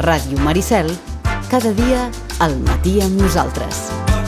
Ràdio Maricel, cada dia al matí amb nosaltres.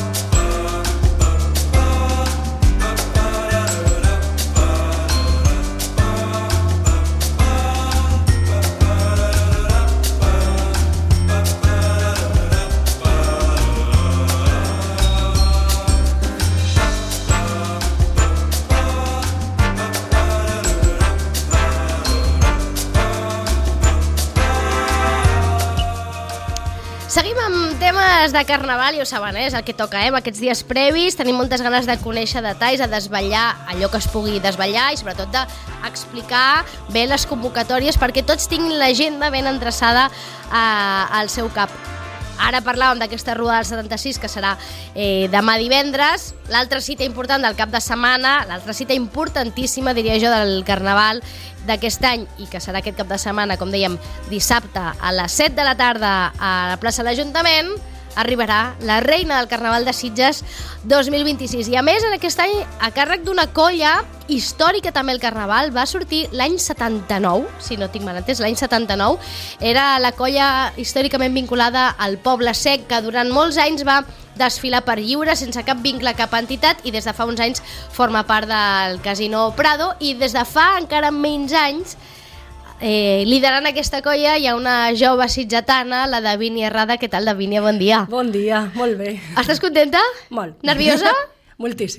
Seguim amb temes de carnaval, ja ho saben, és el que toca, aquests dies previs. Tenim moltes ganes de conèixer detalls, de desvetllar allò que es pugui desvetllar i sobretot d'explicar bé les convocatòries perquè tots tinguin l'agenda ben endreçada al seu cap. Ara parlàvem d'aquesta Ruda del 76, que serà demà divendres. L'altra cita important del cap de setmana, l'altra cita importantíssima, diria jo, del carnaval d'aquest any, i que serà aquest cap de setmana, com dèiem, dissabte a les 7 de la tarda a la plaça de l'Ajuntament, arribarà la reina del Carnaval de Sitges 2026. I a més, en aquest any, a càrrec d'una colla històrica també el Carnaval, va sortir l'any 79, si no tinc mal entès, l'any 79, era la colla històricament vinculada al Poble Sec, que durant molts anys va desfilar per lliure, sense cap vincle a cap entitat, i des de fa uns anys forma part del Casino Prado, i des de fa encara menys anys liderant aquesta colla hi ha una jove sitgetana, la Davínia Herrada. Què tal, Davínia? Bon dia. Bon dia, molt bé. Estàs contenta? Molt. Nerviosa? Moltíssim.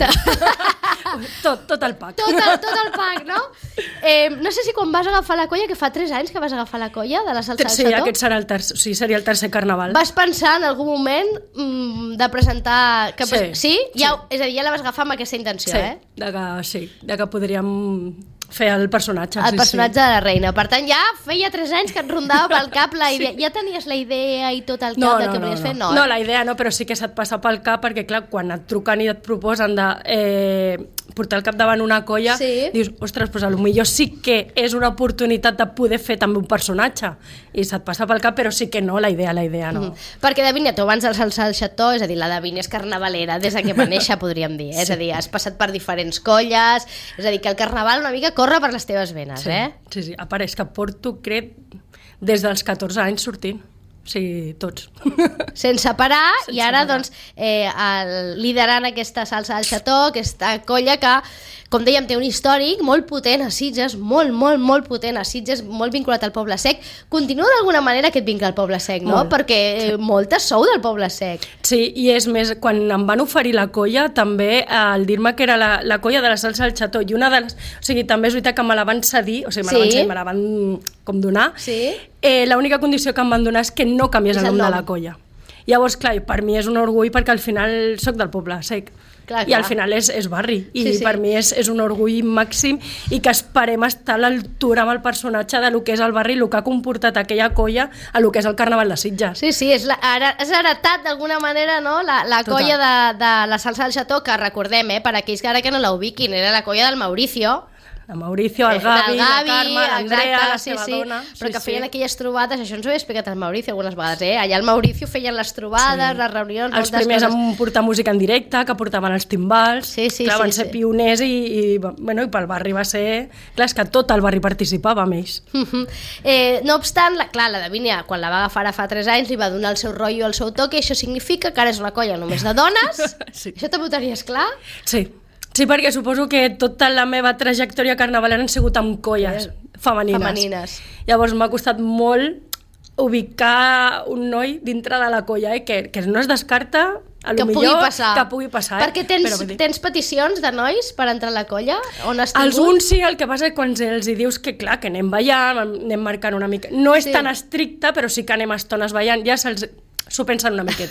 tot el pack. Tot el pack, no? No sé si quan vas agafar la colla, que fa 3 anys que vas agafar la colla de la salsa del Sí, Xató, aquest serà seria el tercer carnaval. vas pensar en algun moment de presentar... Sí? Ja, és a dir, ja la vas agafar amb aquesta intenció, de que podríem fer el personatge. El personatge de la reina. Per tant, ja feia 3 anys que et rondava pel cap la idea. Ja tenies la idea i tot el cap de què volies fer? No, la idea no, però sí que se't passa pel cap, perquè clar, quan et truquen i et proposen de portar el capdavant una colla, dius, ostres, doncs potser sí que és una oportunitat de poder fer també un personatge, i se't passa pel cap, però sí que no, la idea no. Perquè, Davínia, tu abans de salsa del Xató, és a dir, la Davínia és carnavalera des que va néixer, podríem dir, és a dir, has passat per diferents colles, és a dir, que el carnaval una mica corre per les teves venes, Sí, a part és que porto, crec, des dels 14 anys sortint. Sí, tots. Sense parar, i ara, doncs, liderant aquesta salsa del Xató, aquesta colla que, com dèiem, té un històric molt potent a Sitges, molt potent a Sitges, molt vinculat al Poble Sec. Continua d'alguna manera aquest vincle al Poble Sec, no? Perquè moltes sou del Poble Sec. Sí, i és més, quan em van oferir la colla, també, al dir-me que era la colla de la salsa del Xató, i una de les... O sigui, també és veritat que me la van cedir, o sigui, me la van com donar. Sí. L'única condició que em van donar és que no canviés el nom de la colla. Llavors, clar, per mi és un orgull perquè al final soc del Poble Sec. Clar. I al final és barri. I per mi és un orgull màxim, i que esperem estar a l'altura amb el personatge de lo que és el barri, el que ha comportat aquella colla a lo que és el Carnaval de Sitges. Sí, és heretat d'alguna manera, no? La colla de la salsa del Xató, que recordem, per aquells que ara que no la ubiquin, era la colla del Mauricio, el Mauricio, el Gavi, la Carme, l'Andrea, la seva dona... Però que feien aquelles trobades, això ens ho he explicat al Mauricio algunes vegades, allà al Mauricio feien les trobades, les reunions... Els primers en portar música en directe, que portaven els timbals, van ser pioners, i pel barri va ser... Clar, és que tot el barri participava amb ells. No obstant, la Davínia, quan la va agafar fa 3 anys, li va donar el seu rotllo, el seu toque, i això significa que ara és una colla només de dones. Això també ho tenies clar? Sí, perquè suposo que tota la meva trajectòria carnavalera han sigut amb colles femenines. Llavors m'ha costat molt ubicar un noi dintre de la colla, que no es descarta que pugui passar. Perquè tens peticions de nois per entrar a la colla? Alguns sí, el que passa és quan els dius que clar, que anem ballant, anem marcant una mica. No és tan estricte, però sí que anem estones ballant, ja s'ho pensen una miqueta.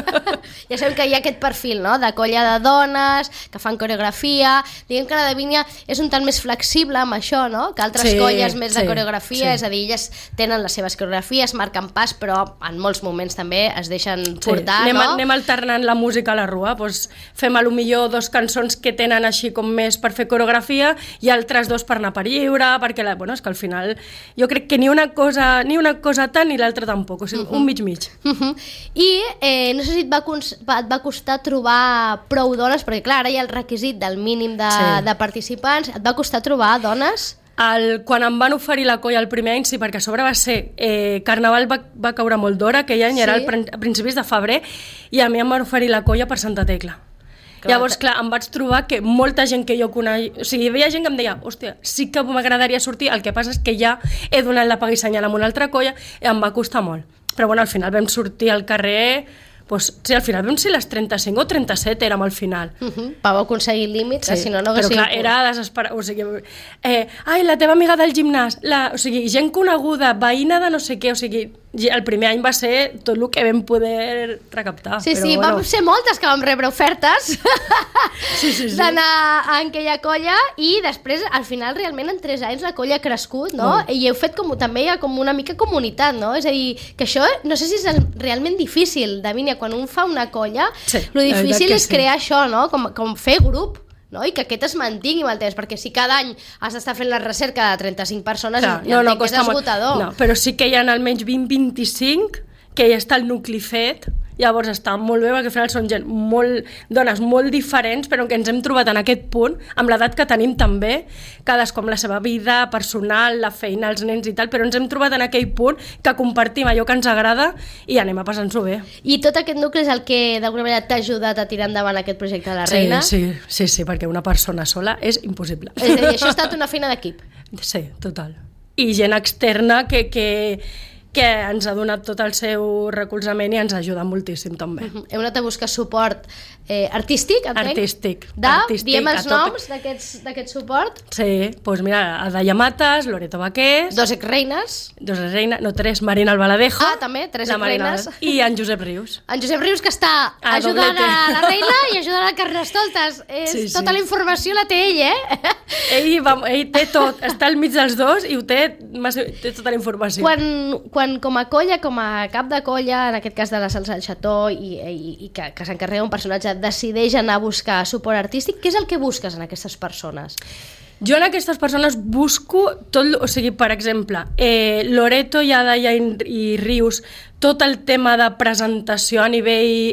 Ja sabem que hi ha aquest perfil, no?, de colla de dones, que fan coreografia. Diguem que la Davínia és un tant més flexible amb això, no?, que altres colles més de coreografia, és a dir, elles tenen les seves coreografies, marquen pas, però en molts moments també es deixen portar, no? Anem alternant la música a la rua, doncs fem a lo millor 2 cançons que tenen així com més per fer coreografia i altres 2 per anar per lliure, perquè és que al final jo crec que ni una cosa tant ni l'altra tampoc, o sigui, un mig-mig. I no sé si et va costar trobar prou dones, perquè clar, ara hi ha el requisit del mínim de participants. Et va costar trobar dones? Quan em van oferir la colla el primer any, sí, perquè a sobre va ser... Carnaval va caure molt d'hora, aquell any era a principis de febrer, i a mi em van oferir la colla per Santa Tecla. Llavors, clar, em vaig trobar que molta gent que jo coneixia... O sigui, hi havia gent que em deia, hòstia, sí que m'agradaria sortir, el que passa és que ja he donat la paga i senyal amb una altra colla i em va costar molt. Però bueno, al final vam sortir al carrer... Pues, sí, al final vam ser les 35 o 37 érem al final. Vau aconseguir límits, si no però clar, era desesperat. O sigui, ai, la teva amiga del gimnàs, o sigui, gent coneguda, veïna de no sé què, o sigui, el primer any va ser tot el que vam poder recaptar. Sí, però, vam ser moltes que vam rebre ofertes d'anar a aquella colla i després, al final, realment en 3 anys la colla ha crescut, no? I heu fet també hi ha com una mica comunitat, no? És a dir, que això no sé si és realment difícil, Davínia, quan un fa una colla, lo difícil és crear això, no? Com fer grup, no? I que aquest es mantingui amb el temps, perquè si cada any has d'estar fent la recerca de 35 persones, entenc que és esgotador. No, però sí que hi ha almenys 20-25 que ja està el nucli fet, llavors està molt bé perquè al final són dones molt diferents, però que ens hem trobat en aquest punt, amb l'edat que tenim també, cadascú amb la seva vida personal, la feina, els nens i tal, però ens hem trobat en aquell punt que compartim allò que ens agrada i anem a passar-nos-ho bé. I tot aquest nucli és el que d'alguna manera t'ha ajudat a tirar endavant aquest projecte de la Reina? Sí, perquè una persona sola és impossible. És a dir, això ha estat una feina d'equip. Sí, total. I gent externa que ens ha donat tot el seu recolzament i ens ajuda moltíssim també. Heu anat a buscar suport artístic, entenc? Artístic. Diem els noms d'aquest suport? Sí, doncs mira, Adaia Matas, Loreto Vaqués... 2 exreines. 3, Marina Albaladejo. També, 3 exreines. I en Josep Rius. En Josep Rius, que està ajudant a la Reina i ajudant a Carnestoltes. Tota la informació la té ell, Ell té tot, està al mig dels dos i té tota la informació. Quan com a colla, com a cap de colla, en aquest cas de la Salsa del Xató, i que s'encarrega un personatge, decideix anar a buscar suport artístic, què és el que busques en aquestes persones? Jo en aquestes persones busco tot, o sigui, per exemple, Loreto i Adaia i Rius, tot el tema de presentació a nivell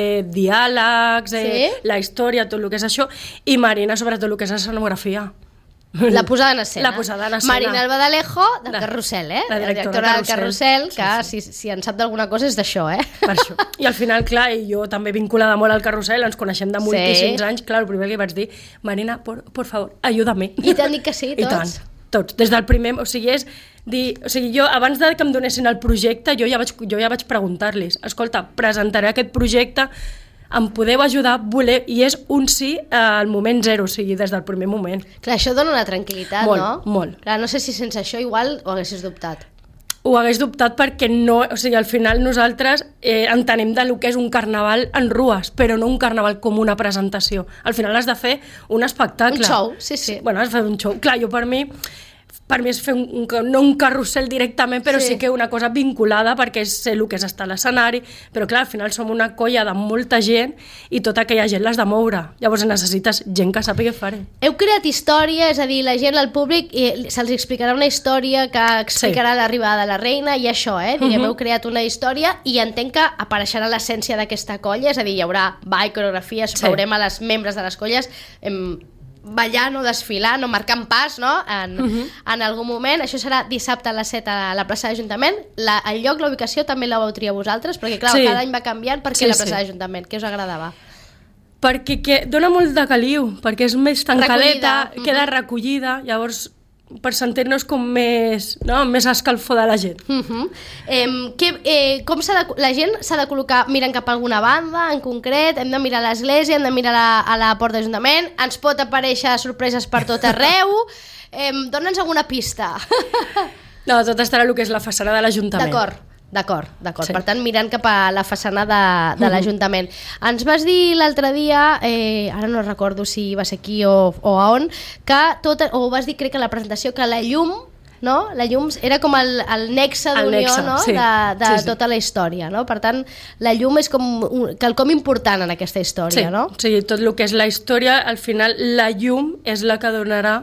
diàlegs, la història, tot el que és això, i Marina, sobretot el que és escenografia. La posada en escena. Marina Albaladejo, del Carrusel, la directora del Carrusel, que si en sap d'alguna cosa és d'això, Per això. I al final, clar, jo també vinculada molt al Carrusel, ens coneixem de moltíssims anys, clar, el primer que vaig dir, Marina, por favor, ayúdame. I t'han dit que sí, tots? I tant, tots, des del primer, o sigui, és dir, o sigui, jo abans de que em donessin el projecte, jo ja vaig preguntar-los, escolta, presentaré aquest projecte, em podeu ajudar, i és un sí al moment zero, o sigui, des del primer moment. Clar, això dona una tranquil·litat, no? Molt. Clar, no sé si sense això igual ho haguessis dubtat. Ho hagués dubtat perquè no, o sigui, al final nosaltres entenem del que és un carnaval en rues, però no un carnaval com una presentació. Al final has de fer un espectacle. Un show, sí. Bueno, has de fer un show. Clar, jo per mi és fer no un carrusel directament, però sí que una cosa vinculada, perquè sé el que és estar a l'escenari, però clar, al final som una colla de molta gent i tota aquella gent l'has de moure. Llavors necessites gent que sàpiga fer. Heu creat història, és a dir, la gent, el públic, se'ls explicarà una història que explicarà l'arribada de la Reina i això, diguem, heu creat una història i entenc que apareixerà l'essència d'aquesta colla, és a dir, hi haurà ball, coreografies, veurem a les membres de les colles ballant o desfilant o marcant pas, no? En algun moment. Això serà dissabte a les 7 a la plaça de l'Ajuntament. El lloc, la ubicació també la vau triar vosaltres, perquè clar, cada any va canviant. Per què la plaça de l'Ajuntament? Què us agradava? Perquè dona molt de caliu, perquè és més tancadeta, queda recollida, llavors per sentir-nos com més escalfor de la gent. Com la gent s'ha de col·locar mirant cap a alguna banda en concret? Hem de mirar a l'església, hem de mirar a la porta de l'Ajuntament, ens pot aparèixer sorpreses per tot arreu? Dóna'ns alguna pista. No, tot estarà el que és la façana de l'Ajuntament. D'acord. Sí. Per tant, mirant cap a la façana de l'Ajuntament. Ens vas dir l'altre dia, ara no recordo si va ser aquí o a on, o vas dir, crec que a la presentació, que la llum, no? La llum era com el nexe d'unió, no? De tota la història, no? Per tant, la llum és com quelcom important en aquesta història, no? Sí, tot el que és la història, al final la llum és la que donarà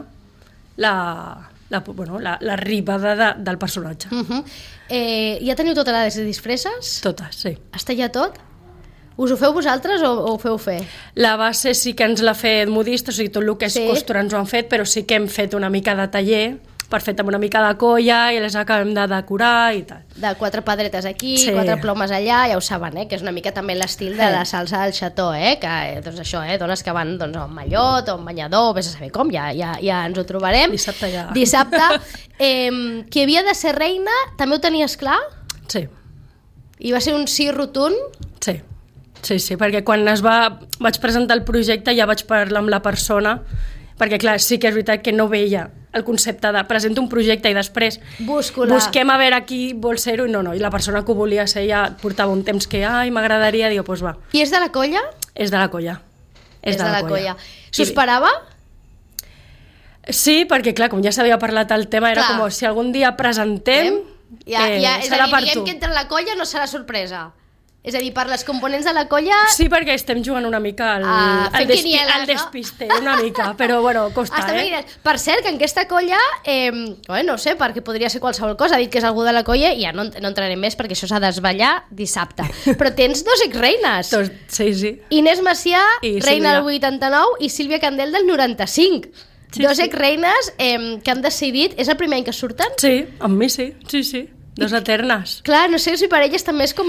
l'arribada del personatge. Ja teniu totes les disfresses? Totes, sí. Està ja tot? Us ho feu vosaltres o ho feu fer? La base sí que ens l'ha fet modista, o sigui, tot el que és costura ens ho han fet, però sí que hem fet una mica de taller perfecte, amb una mica de colla, i les acabem de decorar i tal. De 4 pedretes aquí, 4 plomes allà, ja ho saben, que és una mica també l'estil de la salsa del xató, que doncs això, dones que van doncs, a un mallot o un banyador, vés a saber com, ja ens ho trobarem. Dissabte. Qui havia de ser reina, també ho tenies clar? Sí. I va ser un sí rotund? Sí. Sí, perquè quan vaig presentar el projecte ja vaig parlar amb la persona, perquè clar, sí que és veritat que no veia el concepte de presento un projecte i després busquem a veure qui vol ser-ho, i no, i la persona que ho volia ser ja portava un temps que m'agradaria, diu, doncs va. I és de la colla? És de la colla. És de la colla. S'ho esperava? Sí, perquè clar, com ja s'havia parlat el tema, era com si algun dia presentem, serà per tu. Dient que entra a la colla no serà sorpresa. És a dir, per les components de la colla... Sí, perquè estem jugant una mica al despiste, una mica, però bueno, costa, Per cert, que en aquesta colla, no sé, perquè podria ser qualsevol cosa, ha dit que és algú de la colla, i ja no entraré més perquè això s'ha de desvetllar dissabte. Però tens 2 exreines. Sí. Inés Macià, reina del 89, i Sílvia Candel del 95. 2 exreines que han decidit... És el primer any que surten? Sí, amb mi sí. 2 eternes. Clar, no sé si per elles també és com...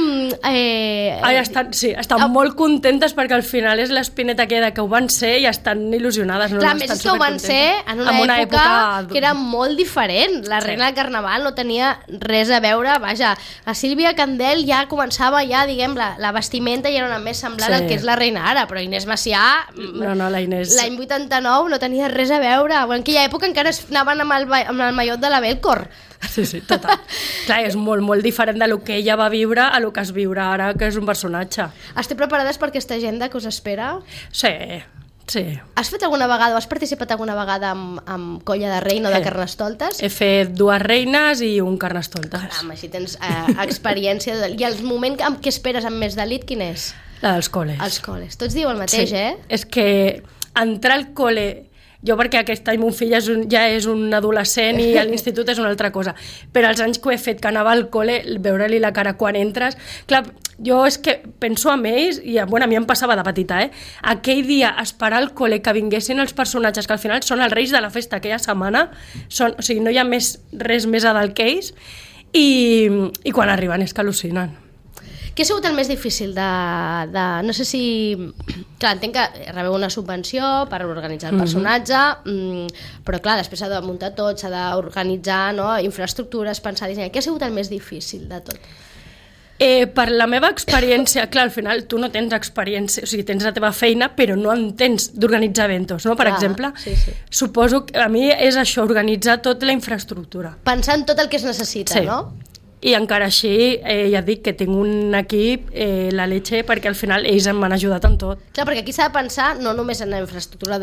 Estan molt contentes perquè al final és l'espineta que ho van ser i estan il·lusionades. Clar, més és que ho van ser en una època que era molt diferent. La reina del carnaval no tenia res a veure. Vaja, la Sílvia Candel ja començava, diguem, la vestimenta ja era una més semblant al que és la reina ara, però Inés Macià, la Inés... l'any 89 no tenia res a veure. En aquella època encara anaven amb el mallot de la Belcor. Sí, total. Clar, és molt, molt diferent del que ella va viure a lo que es viurà ara, que és un personatge. Esteu preparades per aquesta agenda que us espera? Sí. Has fet alguna vegada o has participat alguna vegada amb colla de reina o de carnestoltes? He fet 2 reines i un carnestoltes. Caram, així tens experiència. I el moment que esperes amb més delit, quin és? La dels col·les. Els col·les. Tots diuen el mateix, És que entrar al col·le... Jo perquè aquest any mon fill ja és un adolescent i a l'institut és una altra cosa, però els anys que ho he fet, que anava al col·le, veure-li la cara quan entres... Clar, jo és que penso en ells, i a mi em passava de petita, aquell dia esperar al col·le que vinguessin els personatges, que al final són els reis de la festa aquella setmana, o sigui, no hi ha res més a dalt que ells, i quan arriben és que al·lucinen. Què ha sigut el més difícil no sé si... Clar, entenc que rebeu una subvenció per organitzar el personatge, però clar, després s'ha de muntar tot, s'ha d'organitzar, infraestructures, pensar, dissenyar. Què ha sigut el més difícil de tot? Per la meva experiència, clar, al final tu no tens experiència, o sigui, tens la teva feina, però no en tens d'organitzar eventos, no? Per exemple, suposo que a mi és això, organitzar tota la infraestructura. Pensar en tot el que es necessita, no? I encara així, ja dic que tinc un equip, la leche, perquè al final ells m'han ajudat en tot. Clar, perquè aquí s'ha de pensar no només en la infraestructura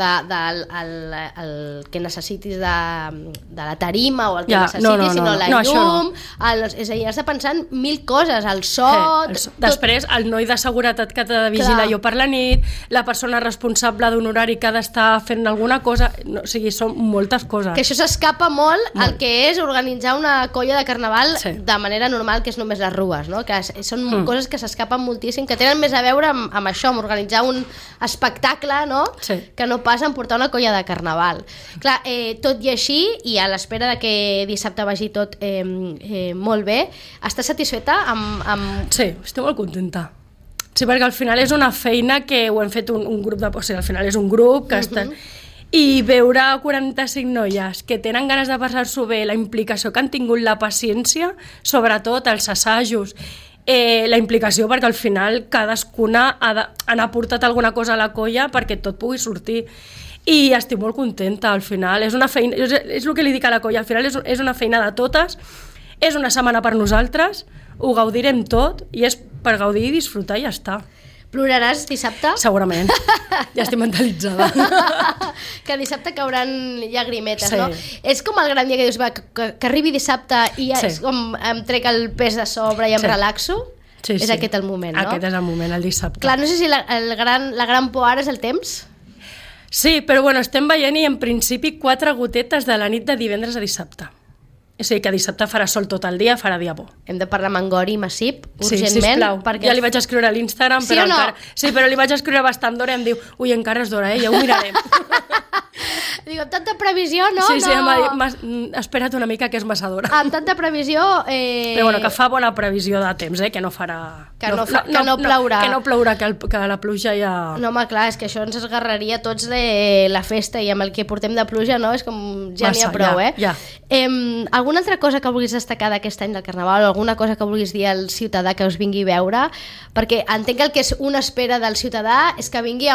el que necessitis de la tarima o el que necessitis, sinó la llum, és a dir, has de pensar en 1000 coses, el so... Després, el noi de seguretat que t'ha de vigilar jo per la nit, la persona responsable d'un horari que ha d'estar fent alguna cosa, o sigui, són moltes coses. Que això s'escapa molt al que és organitzar una colla de carnaval de manera normal, que és només les rues, no? Que són coses que s'escapen moltíssim, que tenen més a veure amb això, amb organitzar un espectacle, no? Que no pas en portar una colla de carnaval. Clar, tot i així, i a l'espera de que dissabte vagi tot molt bé, estàs satisfeta amb... Sí, estic molt contenta. Sí, perquè al final és una feina que ho hem fet un grup de... O sigui, al final és un grup que està... I veure 45 noies que tenen ganes de passar-s'ho bé, la implicació que han tingut, la paciència, sobretot els assajos, la implicació perquè al final cadascuna han aportat alguna cosa a la colla perquè tot pugui sortir. I estic molt contenta, al final. És una feina, és el que li dic a la colla, al final és una feina de totes, és una setmana per nosaltres, ho gaudirem tot i és per gaudir i disfrutar i ja està. Ploraràs dissabte? Segurament, ja estic mentalitzada. Que dissabte cauran llagrimetes, no? És com el gran dia que dius, que arribi dissabte i és com em trec el pes de sobre i em relaxo? És aquest el moment, no? Aquest és el moment, el dissabte. Clar, no sé si la gran por ara és el temps? Sí, però bueno, estem veient i en principi 4 gotetes de la nit de divendres a dissabte. És a dir, que dissabte farà sol tot el dia, farà dia bo. Hem de parlar amb en Gori Massip, urgentment. Sí, sisplau. Perquè... Ja li vaig escriure a l'Instagram, però encara... Sí, però li vaig escriure bastant d'hora i em diu, ui, encara és d'hora, ja ho mirarem. Dic, amb tanta previsió, no? Sí, em va dir, espera't una mica, que és massa d'hora. Amb tanta previsió... Però bueno, que fa bona previsió de temps, que no farà... Que no plourà. Que no plourà, que la pluja ja... No, home, clar, és que això ens esgarraria tots la festa, i amb el que portem de pluja, no? És com ja n'hi ha prou, ja. Alguna altra cosa que vulguis destacar d'aquest any del Carnaval, o alguna cosa que vulguis dir al ciutadà que us vingui a veure? Perquè entenc que el que és una espera del ciutadà és que vingui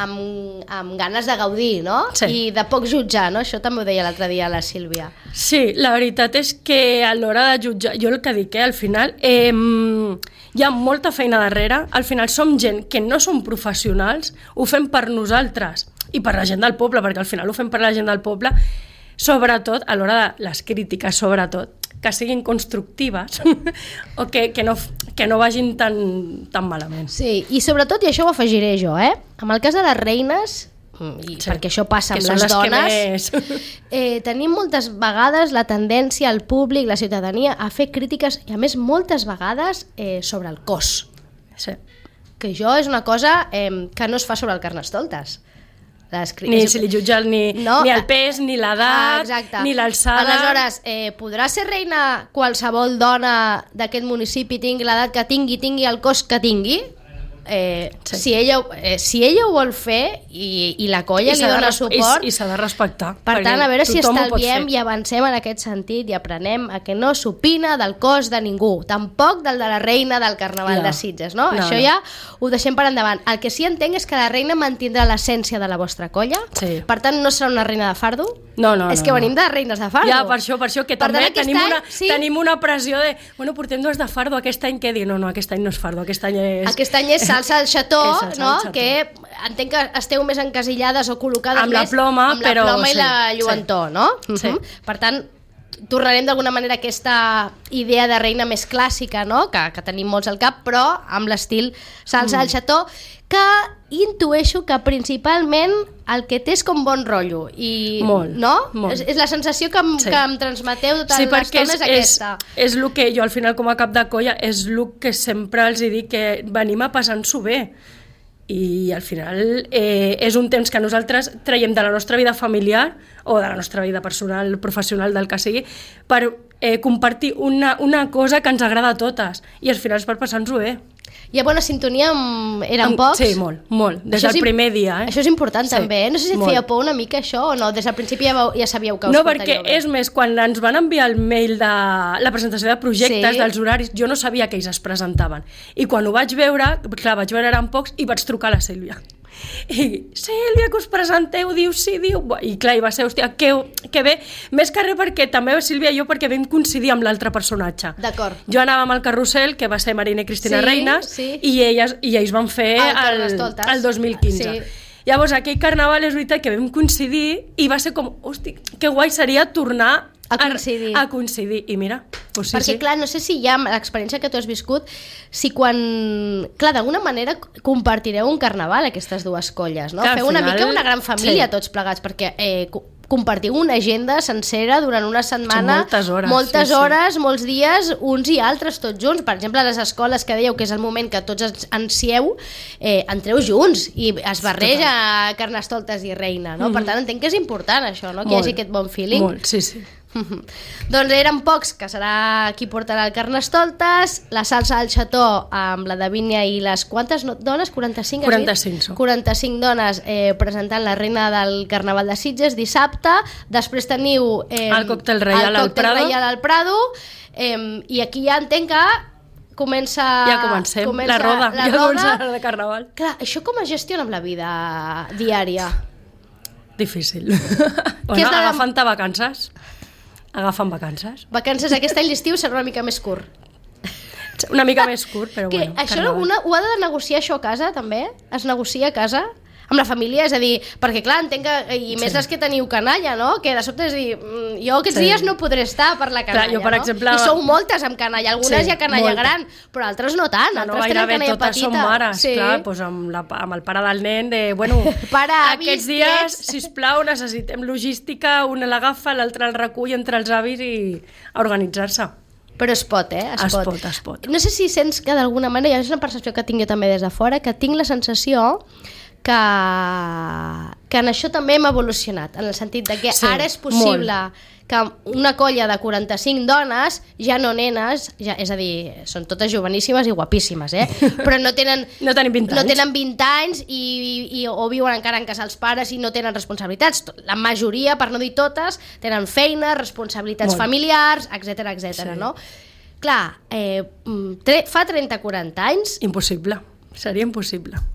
amb ganes de gaudir, no? Sí. I de poc jutjar, no? Això també ho deia l'altre dia la Sílvia. Sí, la veritat és que a l'hora de jutjar, jo el que dic, al final hi ha molta feina darrere, al final som gent que no som professionals, ho fem per nosaltres i per la gent del poble, perquè al final ho fem per la gent del poble, sobretot a l'hora de les crítiques, sobretot, que siguin constructives o que no vagin tan malament. Sí, i sobretot, i això ho afegiré jo, amb el cas de les reines, i sí, perquè això passa amb les dones, tenim moltes vegades la tendència al públic, la ciutadania, a fer crítiques, i a més moltes vegades sobre el cos. Sí. Que això és una cosa que no es fa sobre el Carnestoltes. Ni si li jutgen ni el pes, ni l'edat, ni l'alçada. Aleshores, podrà ser reina qualsevol dona d'aquest municipi, tingui l'edat que tingui el cos que tingui? Sí. Si ella ho vol fer i la colla li dona suport, i s'ha de respectar. Per tant, a veure si estalviem i avancem en aquest sentit i aprenem a que no s'opina del cos de ningú, tampoc del de la reina del Carnaval de Sitges, no? Això ja ho deixem per endavant. El que sí entenc és que la reina mantindrà l'essència de la vostra colla, per tant no serà una reina de fardo. És que venim de reines de fardo. Ja, per això que també tenim una pressió de, bueno, portem dues de fardo, aquest any què dir? No, aquest any no és fardo, aquest any és salsa al xató, no? Que entenc que esteu més encasillades o col·locades amb la ploma, amb la ploma i la lluentor, no? Sí. Per tant, tornarem d'alguna manera a aquesta idea de reina més clàssica, no? Que tenim molts al cap, però amb l'estil salsa al xató, que intueixo que principalment el que té és com bon rotllo. Molt. És la sensació que em transmeteu tota l'estona, és aquesta. És el que jo al final com a cap de colla és el que sempre els dic, que venim a passar-nos-ho bé. I al final és un temps que nosaltres traiem de la nostra vida familiar o de la nostra vida personal, professional, del que sigui, per compartir una cosa que ens agrada a totes, i al final és per passar-nos-ho bé. Hi ha bona sintonia eren pocs? Sí, molt, des del primer dia. Això és important també, no sé si et feia por una mica això o no, des del principi ja sabíeu que us portaríeu bé. No, perquè és més, quan ens van enviar el mail de la presentació de projectes, dels horaris, jo no sabia que ells es presentaven, i quan ho vaig veure, clar, vaig veure eren pocs, i vaig trucar a la Sílvia. I Sílvia, que us presenteu, diu sí, diu, i clar, i va ser, hòstia, que bé, més que res perquè també Sílvia i jo, perquè vam coincidir amb l'altre personatge. D'acord. Jo anava amb el Carrusel, que va ser Marina i Cristina Reines, i ells van fer el 2015. Llavors, aquell carnaval és veritat que vam coincidir i va ser com, hosti, que guai seria tornar a coincidir. I mira, doncs sí. Perquè clar, no sé si hi ha l'experiència que tu has viscut, si quan, clar, d'alguna manera compartireu un carnaval aquestes dues colles, no? Feu una mica una gran família tots plegats, perquè compartiu una agenda sencera durant una setmana, moltes hores, molts dies, uns i altres tots junts. Per exemple, a les escoles que dèieu que és el moment que tots ansieu, entreu junts i es barreja Carnestoltes i reina, no? Per tant, entenc que és important això, no? Que hi hagi aquest bon feeling. Molt, sí. Doncs eren pocs, que serà qui portarà el Carnestoltes, la salsa al xató amb la Davínia i les quantes dones? 45? 45 dones presentant la reina del Carnaval de Sitges dissabte. Després teniu el còctel reial al Prado, i aquí ja entenc que comença la roda de Carnaval. Clar, això com es gestiona amb la vida diària? Difícil. Agafant-te vacances. Vacances aquest any, l'estiu serà una mica més curt. Una mica més curt, però bueno. Això ho ha de negociar això a casa, també? Es negocia a casa? Amb la família, és a dir, perquè clar, entenc que, i més les que teniu canalla, no? Que de sobte és dir, jo aquests dies no podré estar per la canalla, per exemple, I sou moltes amb canalla, algunes hi ha canalla gran, però altres no tant, altres tenen canalla petita. Totes són mares, clar, doncs amb el pare del nen, bueno, aquests dies, sisplau, necessitem logística, una l'agafa, l'altra el recull entre els avis i a organitzar-se. Però es pot, Es pot. No sé si sents que d'alguna manera, és una percepció que tinc jo també des de fora, que tinc la sensació que en això també hem evolucionat, en el sentit de que ara és possible que una colla de 45 dones, ja no nenes, és a dir, són totes joveníssimes i guapíssimes, però no tenen 20 anys o viuen encara en casa els pares i no tenen responsabilitats. La majoria, per no dir totes, tenen feina, responsabilitats familiars, etc. no? Clar, fa 30-40 anys... Impossible, seria impossible.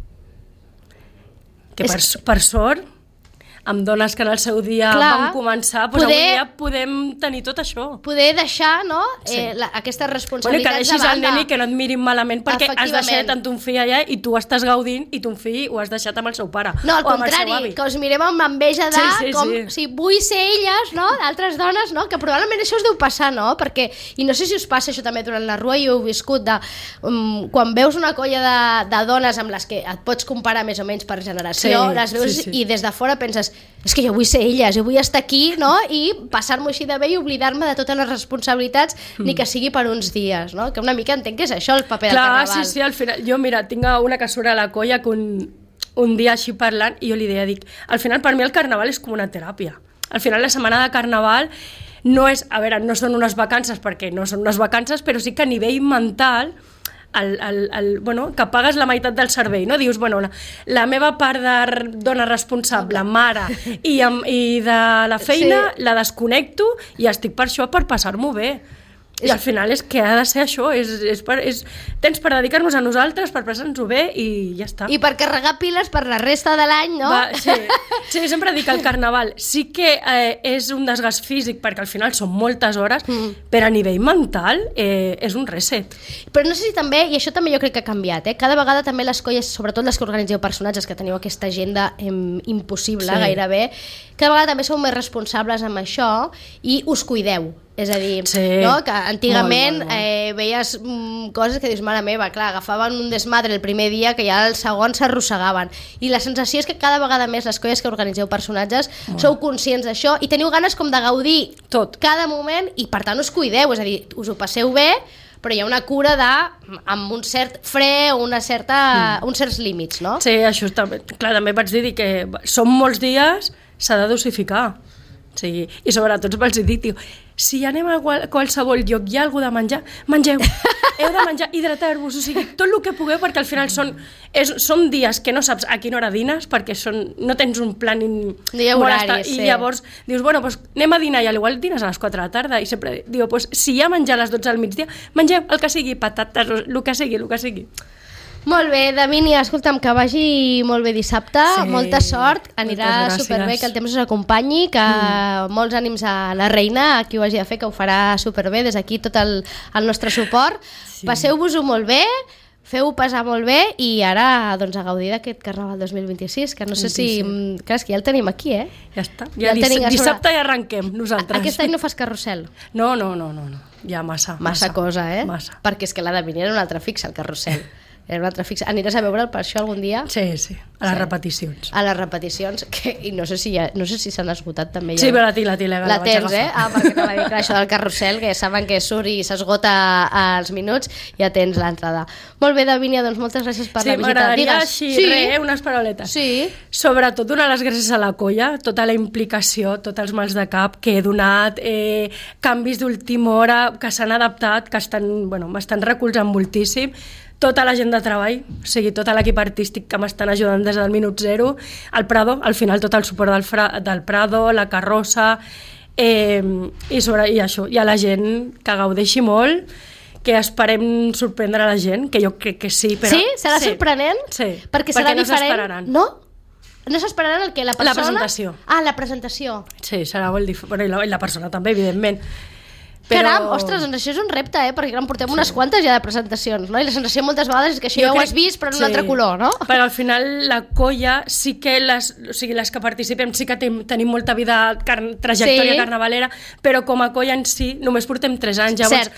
Que per sort, amb dones que en el seu dia van començar, doncs avui dia podem tenir tot això. Poder deixar, no?, aquestes responsabilitats que deixis el neni que no et mirin malament perquè has deixat amb ton fill allà i tu estàs gaudint i ton fill ho has deixat amb el seu pare. No, al contrari, que us mirem amb enveja de si vull ser elles, no?, d'altres dones, no?, que probablement això us deu passar, no?, perquè, i no sé si us passa això també durant la rua, i ho heu viscut, quan veus una colla de dones amb les que et pots comparar més o menys per generació, les veus i des de fora penses, és que jo vull ser elles, jo vull estar aquí, no?, i passar-m'ho així de bé i oblidar-me de totes les responsabilitats, ni que sigui per uns dies, no?, que una mica entenc que és això el paper del Carnaval. Sí, al final, jo mira, tinc una que surt a la colla que un dia així parlant i jo li deia, al final per mi el Carnaval és com una teràpia. Al final la setmana de Carnaval no és, a veure, no són unes vacances perquè no són unes vacances, però sí que a nivell mental que pagues la meitat del servei, no? Dius, la meva part de dona responsable, mare i de la feina la desconnecto i estic per això, per passar-m'ho bé. I al final és que ha de ser això, tens per dedicar-nos a nosaltres, per passar-nos-ho bé i ja està. I per carregar piles per la resta de l'any, no? Sí, sempre dic que el Carnaval sí que és un desgast físic perquè al final són moltes hores, però a nivell mental és un reset. Però no sé si també, i això també jo crec que ha canviat, cada vegada també les colles, sobretot les que organitzeu personatges, que teniu aquesta agenda impossible gairebé, cada vegada també sou més responsables amb això i us cuideu. És a dir, que antigament veies coses que dius, mare meva, clar, agafaven un desmadre el primer dia que ja el segon s'arrossegaven. I la sensació és que cada vegada més les colles que organitzeu personatges sou conscients d'això i teniu ganes com de gaudir tot cada moment i per tant us cuideu, és a dir, us ho passeu bé, però hi ha una cura amb un cert fre o uns certs límits, no? Sí, això també. Clar, també vaig dir que són molts dies, s'ha de dosificar. Sí, i sobretot vaig dir, si anem a qualsevol lloc hi ha alguna de menjar, mengeu, heu de menjar, hidratar-vos, o sigui, tot el que pugueu, perquè al final són dies que no saps a quina hora dines, perquè no tens un plan horari, i llavors dius, anem a dinar i potser dines a les 4 de la tarda i sempre diu, si hi ha menjar a les 12 del migdia, mengeu el que sigui, patates, el que sigui. Molt bé, Davinia, escolta'm, que vagi molt bé dissabte, molta sort, anirà superbé, que el temps us acompanyi, que molts ànims a la reina, a qui ho hagi de fer, que ho farà superbé, des d'aquí tot el nostre suport. Passeu-vos-ho molt bé, feu-ho passar molt bé i ara a gaudir d'aquest Carnaval 2026, que no sé si... Clar, és que ja el tenim aquí, Ja està, dissabte ja arrenquem nosaltres. Aquest any no fas carrusel? No, ja massa cosa, Massa. Perquè és que la Davinia era un altre fixa, el carrusel. Era un altre fix. Aniràs a veure'l per això algun dia? Sí, a les repeticions. A les repeticions, i no sé si s'han esgotat també ja. Sí, però la tens, perquè no va dir, clar, això del carrusel, que saben que surt i s'esgota als minuts, ja tens l'entrada. Molt bé, Davinia, doncs moltes gràcies per la visita. M'agradaria així, unes parauletes. Sí. Sobretot donar les gràcies a la colla, tota la implicació, tots els mals de cap que he donat, canvis d'última hora que s'han adaptat, que m'estan recolzant moltíssim, tota la gent de treball, o sigui, tot l'equip artístic que m'estan ajudant des del minut zero, el Prado, al final tot el suport del Prado, la carrossa, i això, i a la gent que gaudeixi molt, que esperem sorprendre a la gent, que jo crec que sí, però... Sí? Serà sorprenent? Sí, perquè serà no diferent. s'esperaran. No? No s'esperaran el que? La persona? La presentació. Ah, la presentació. Sí, serà molt diferent, i la persona també, evidentment. Caram, ostres, doncs això és un repte, perquè en portem unes quantes ja de presentacions, no? I la sensació moltes vegades és que això ja ho has vist, però en un altre color, no? Però al final la colla sí que les que participem sí que tenim molta vida, trajectòria carnavalera, però com a colla en si només portem 3 anys, llavors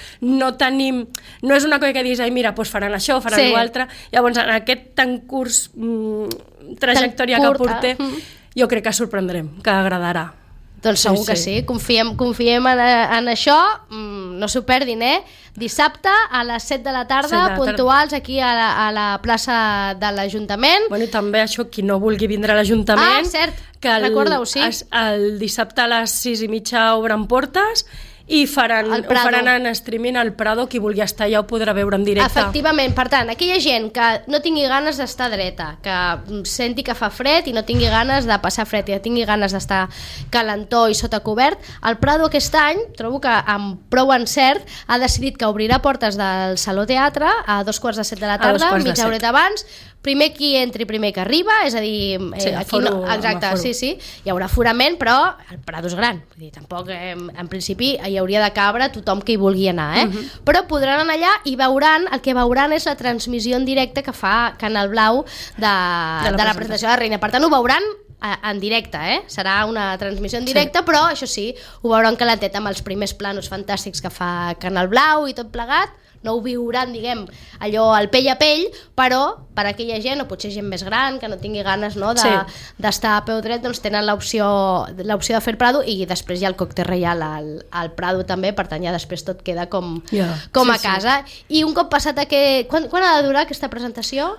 no és una colla que diguis, mira, faran això, faran l'altre, llavors en aquest tan curt trajectòria que portem, jo crec que sorprendrem, que agradarà. Doncs segur que sí, confiem en això, no s'ho perdin, dissabte a les 7 de la tarda, puntuals aquí a la plaça de l'Ajuntament. Bueno, i també això, qui no vulgui vindre a l'Ajuntament... cert, recorda-ho, sí. El dissabte a les 6:30 obren portes i ho faran en streaming al Prado, qui vulgui estar allà ho podrà veure en directe. Efectivament, per tant, aquella gent que no tingui ganes d'estar dreta, que senti que fa fred i no tingui ganes de passar fred i tingui ganes d'estar calentó i sota cobert, el Prado aquest any, trobo que amb prou encert, ha decidit que obrirà portes del Saló Teatre a 7:15 de la tarda, mitja horeta abans. Primer qui entri, primer que arriba, és a dir, aquí no, exacte, sí, hi haurà aforament, però el Prado és gran, vull dir, tampoc en principi hi hauria de cabre tothom que hi vulgui anar, però podran anar allà i el que veuran és la transmissió en directe que fa Canal Blau de la presentació de la Reina, per tant ho veuran en directe, serà una transmissió en directe, però això sí, ho veuran calentet amb els primers planos fantàstics que fa Canal Blau i tot plegat. No ho viuran, diguem, allò al pell a pell, però per a aquella gent, o potser gent més gran, que no tingui ganes d'estar a peu dret, doncs tenen l'opció de fer el Prado, i després hi ha el còctel reial al Prado també, per tant ja després tot queda com a casa. I un cop passat quan ha de durar aquesta presentació?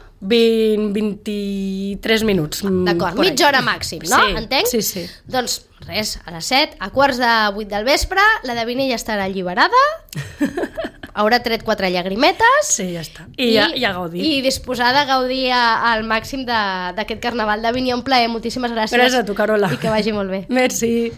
23 minuts. D'acord, mitja hora màxim, no? Entenc? Sí. Doncs res, a les 7, a 7:45 del vespre, la Davina ja estarà alliberada, haurà tret 4 llagrimetes. Sí, ja està. I a gaudir. I disposada a gaudir al màxim d'aquest carnaval. Davina, un plaer, moltíssimes gràcies. Gràcies a tu, Carola. I que vagi molt bé. Merci.